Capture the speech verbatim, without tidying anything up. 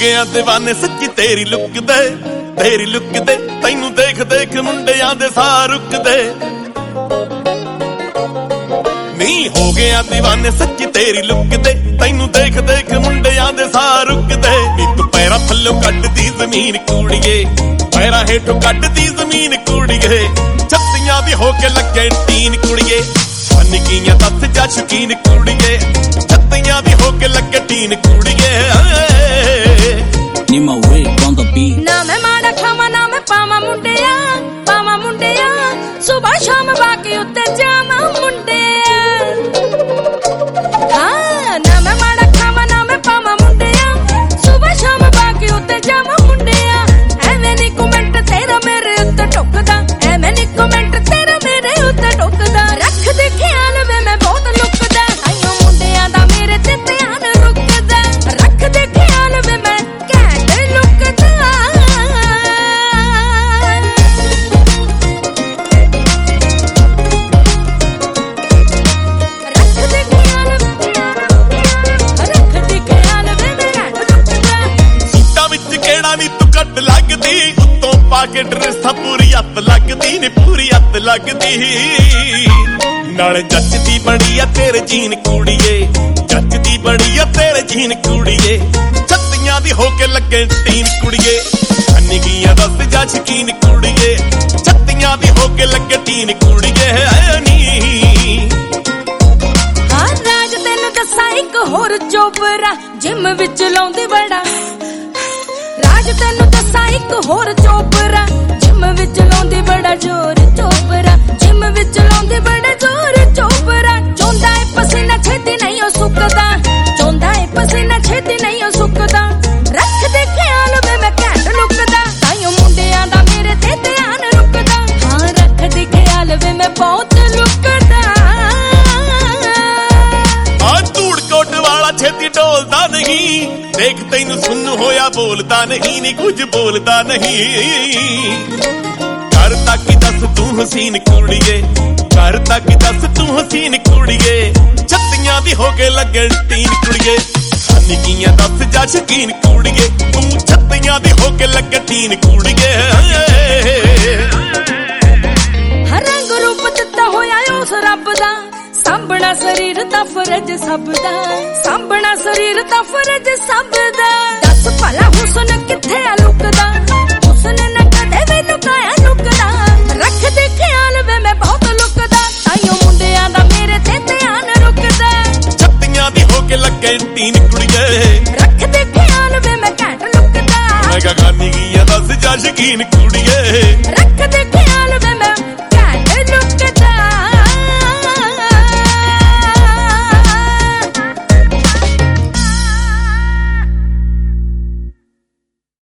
गया दीवाने सच्ची तेरी लुक दे, तेरी लुक दे तैनू देख देख मुंडियां दे साह रुकदे। नी हो गया दीवाने सच्ची तेरी लुक दे, तैनू देख देख मुंडियां दे साह रुकदे। नी तू पैरां थल्लों कड्डदी जमीन कूड़िए, पैरां हेठों कड्डदी जमीन कूड़िए। छत्तियां दी होके लगे टीन कुड़िए, निक्कियां दस जा शकीन कुड़िए। छत्तियां दी होके लगे टीन कुड़िए। Need my wig on the beat. ना मैं माड़ा खावा ना मैं पावा मुंडिया, पावा मुंडिया सुबह शाम बाकी उत्ते जावा मुंडिया। हाँ ना मैं माड़ा खावा ना मैं पावा मुंडिया, सुबह शाम बाकी उत्ते जावा मुंडिया। एवें नी कमेंट तेरा मेरे उत्ते टुकदा, एवें नी कमेंट तेरा मेरे उत्ते टुकदा। रख दे ख्याल वे मैं बहुत लुकदा, आइयो मुंडिया दा मेरे ते ध्यान रुकदा। रख दे ख्याल वे मैं के ड्रेसा पूरी हत्थ लगदी नी, पूरी हत्थ लगदी। नाले जचदी बड़ी आ तेरे जीन कुड़िए, जचदी बड़ी आ तेरे जीन कुड़िए। छत्तियां दी होके लगे टीन कुड़िए, निक्कियां दस जा शकीन कुड़िए। छत्तियां दी होके लगे टीन कुड़िए। हाँ राज तैनू दस्सां इक होर चोबरा, जिम विच लाउंदी बड़ा। राज तैनू दस्सां इक होर चोबरा, जिम विच लाउंदी बड़ा जोर चोबरा। जिम विच लाउंदी बड़ा जोर चोबरा। चोंदा है पसीना छेती नहीं ओ सुकदा, चोंदा है पसीना छेती नहीं ओ सुकदा। रख दे ख्याल वे मैं घैंट लुकदा, ताइयों मुंडियां दा मेरे ते ध्यान रुकदा। हाँ रख दे ख्याल वे मैं बहुत लुकदा। आ धूड़ कोट वाला छेती डोलदा नहीं, देख तैनू सुन होया बोलदा नहीं, नी कुछ बोलदा नहीं। घर तक दस तू हसीन कुड़िए, घर तक दस तू हसीन कुड़िए। छत्तियां दी होके लगे टीन कुड़िए, निक्कियां दस जा शकीन कुड़िए। तू छत्तियां दी होके लगे टीन कुड़िए। हर रंग रूप दिता होया उस रब दा, सांभना शरीर दा फर्ज सब दा, सांभना शरीर दा फर्ज सब दा। दस भला हुस्न किथे आ लुकदा, हुस्न न कदे वी लुकाया लुकदा। रख दे ख्याल वे मैं बहुत लुकदा, ताइयों मुंडियां दा मेरे ते ध्यान रुकदा। छत्तियां दी होके लगे टीन कुड़िए, रख दे ख्याल वे मैं घैंट लुकदा। मैं कहा निक्कियां दस जा शकीन कुड़िए, रख दे ख्याल वे